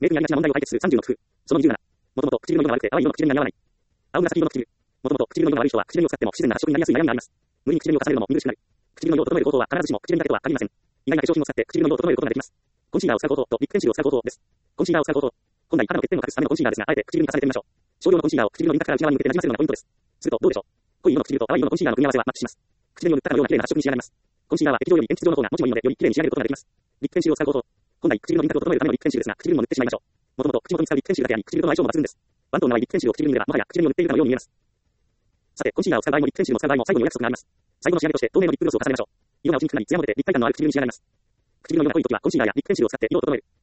明確にありがちな問題を解決する30の工夫。その27。もともと唇の色が悪くて淡い色の唇に似合わない。青紫色の唇。もともと唇の色が悪い人は唇を使っても不自然な発色になりやすい悩みがあります。無理に唇を重ねるのも見苦しくなる。唇の色を整える方法は必ずしも唇だけとは限りません。意外な化粧品を使って唇の色を整えることができます。コンシーラーを使う方法とリップペンシルを使う方法です。コンシーラーを使う方法。本来肌の欠点を隠すためのコンシーラーですが、あえて唇に重ねてみましょう。少量のコンシーラーを唇の輪郭から内側に向けてなじませるのがポイントです。するとどうでしょう。濃い色の唇と淡い色のコンシーラーの組み合わせはマッチします。唇に塗ったかのような綺麗な発色に仕上がります。コンシーラーは液状より鉛筆状の方が文字もいいのでより綺麗に仕上げることができます。リップペンシルを使う方法。本来唇の輪郭を整えるためのリップペンシルですが、唇にも塗ってしまいましょう。もともと口元に使うリップペンシルだけあり、唇との相性も抜群です。ワントーンのないリップペンシルを唇に塗れば、もはや唇にも塗っているかのように見えます。さて、コンシーラーを使う場合もリップペンシルも使う場合も最後にお約束があります。最後の仕上げとして透明のリップグロスを重ねましょう。色が落ちにくくなり、艶も出て立体感のある唇に仕上がります。唇の色が濃いときはコンシーラーやリップペンシルを使って色を整える。